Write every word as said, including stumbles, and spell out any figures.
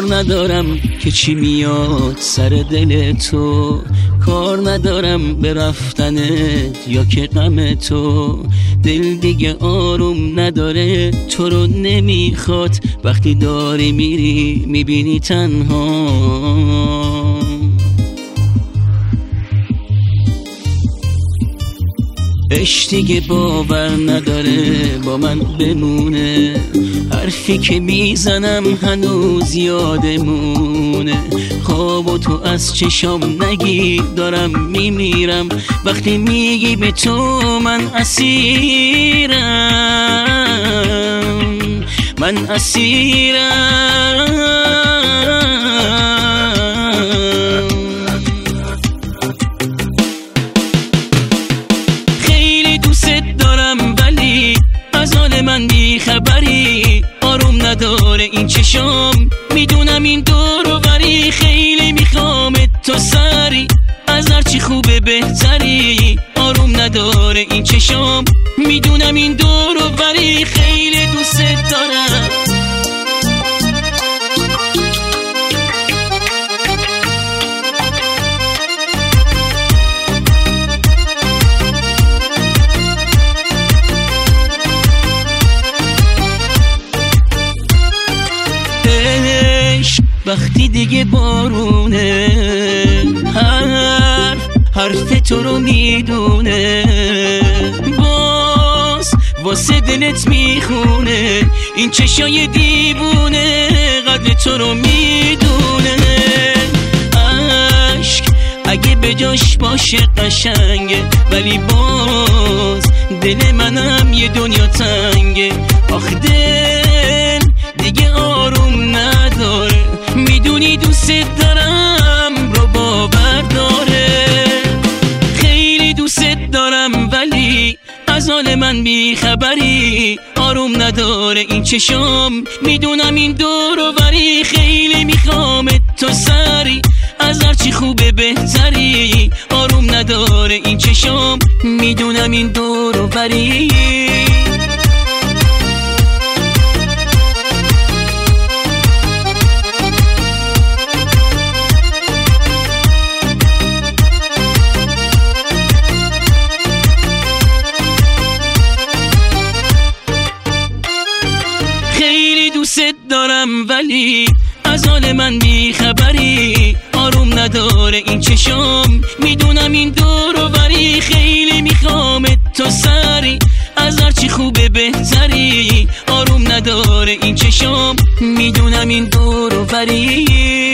کار ندارم که چی میاد سر دل تو، کار ندارم به رفتنت یا که غم تو. دل دیگه آروم نداره، تو رو نمیخواد، وقتی داری میری میبینی تنها. عشق دیگه باور نداره با من بمونه، حرفی که میزنم هنوز یادمونه. خواب تو از چشام نگیر دارم میمیرم، وقتی میگی به تو من اسیرم، من اسیرم. از حال من بی خبری، آروم نداره این چشام، میدونم این دور و بری. خیلی میخوامت تو سری، از هرچی خوبه بهتری. آروم نداره این چشام، میدونم این دور و بری. خیلی دوست دارم. وقتی دیگه بارونه، حرف حرف تو رو میدونه، باز واسه دلت میخونه. این چشای دیوونه قدر تو رو میدونه. عشق اگه به جاش باشه قشنگه، ولی باز دل منم یه دنیا تنگه. آخ دل دیگه آروم نداره، میدونی دوست دارم رو باور داره. خیلی دوست دارم ولی از حال من بی خبری، آروم نداره این چشام، میدونم این دور و بری. خیلی میخوامت تو سری، از هرچی خوبه بهتری. آروم نداره این چشام، میدونم این دور و بری. دوست دارم ولی از حال من بی خبری، آروم نداره این چشام، میدونم این دور و بری. خیلی میخوامت تو سری، از هرچی خوبه بهتری. آروم نداره این چشام، میدونم این دور و بری.